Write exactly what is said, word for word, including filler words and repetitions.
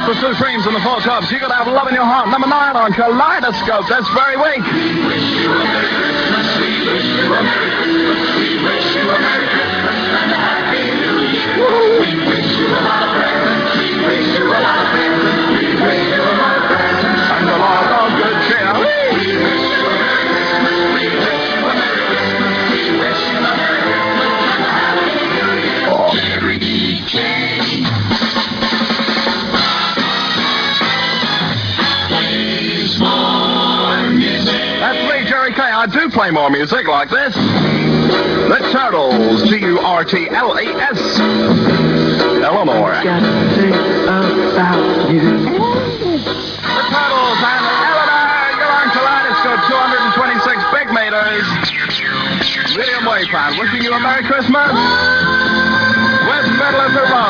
for two streams in the four tops. You gotta have love in your heart. Number nine on Kaleidoscope this very week. We wish you a Merry Christmas. We wish you a Merry Christmas. We wish you a Merry Christmas and a Happy New Year. We wish you a lot of presents. We wish you a lot of presents. We wish you a lot of presents and a lot of good cheer. We wish you a Merry Christmas. We wish you a Merry Christmas. We wish you a Merry Christmas and a Happy New Year. Merry King. That's me, Jerry Kay. I do play more music like this. The Turtles, T U R T L E S. Eleanor. Gotta think about you. The Turtles and Eleanor. You're on Kaleidoscope, two hundred twenty-six big meters. William Wayfan wishing you a Merry Christmas with Fiddler to Rhyme.